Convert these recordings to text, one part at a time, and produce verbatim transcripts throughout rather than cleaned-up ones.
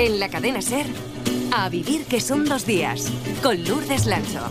En la cadena SER, A Vivir que son dos días, con Lourdes Lancho.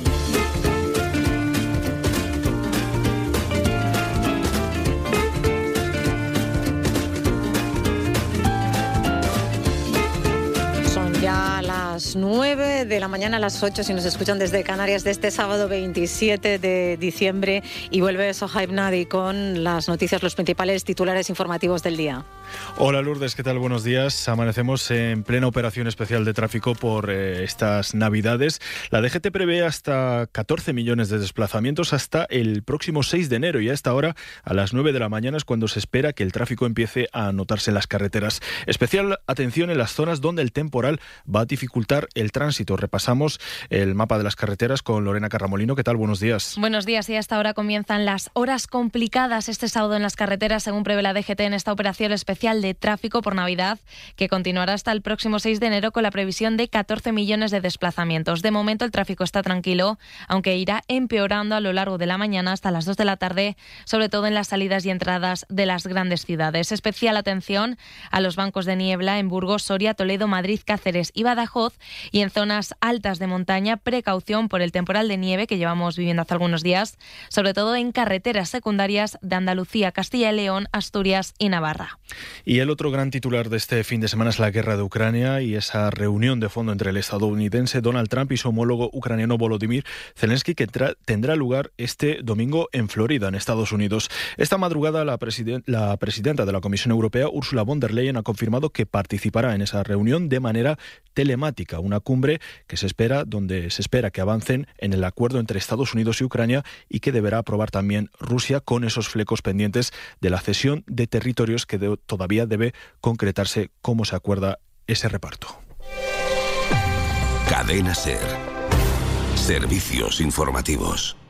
Ya a las nueve de la mañana, a las ocho, si nos escuchan desde Canarias, de este sábado veintisiete de diciembre, y vuelve Sohaib Nadi con las noticias, los principales titulares informativos del día. Hola Lourdes, ¿qué tal? Buenos días. Amanecemos en plena operación especial de tráfico por eh, estas Navidades. La D G T prevé hasta catorce millones de desplazamientos hasta el próximo seis de enero, y a esta hora, a las nueve de la mañana, es cuando se espera que el tráfico empiece a notarse en las carreteras. Especial atención en las zonas donde el temporal va a dificultar el tránsito. Repasamos el mapa de las carreteras con Lorena Carramolino. ¿Qué tal? Buenos días. Buenos días, y hasta ahora comienzan las horas complicadas este sábado en las carreteras, según prevé la D G T en esta operación especial de tráfico por Navidad, que continuará hasta el próximo seis de enero con la previsión de catorce millones de desplazamientos. De momento el tráfico está tranquilo, aunque irá empeorando a lo largo de la mañana hasta las dos de la tarde, sobre todo en las salidas y entradas de las grandes ciudades. Especial atención a los bancos de niebla en Burgos, Soria, Toledo, Madrid, Cáceres y Badajoz, y en zonas altas de montaña, precaución por el temporal de nieve que llevamos viviendo hace algunos días, sobre todo en carreteras secundarias de Andalucía, Castilla y León, Asturias y Navarra. Y el otro gran titular de este fin de semana es la guerra de Ucrania y esa reunión de fondo entre el estadounidense Donald Trump y su homólogo ucraniano Volodymyr Zelensky, que tra- tendrá lugar este domingo en Florida, en Estados Unidos. Esta madrugada la, presiden- la presidenta de la Comisión Europea, Ursula von der Leyen, ha confirmado que participará en esa reunión de manera telemática, una cumbre que se espera, donde se espera que avancen en el acuerdo entre Estados Unidos y Ucrania, y que deberá aprobar también Rusia, con esos flecos pendientes de la cesión de territorios que de- todavía debe concretarse cómo se acuerda ese reparto. Cadena SER. Servicios informativos.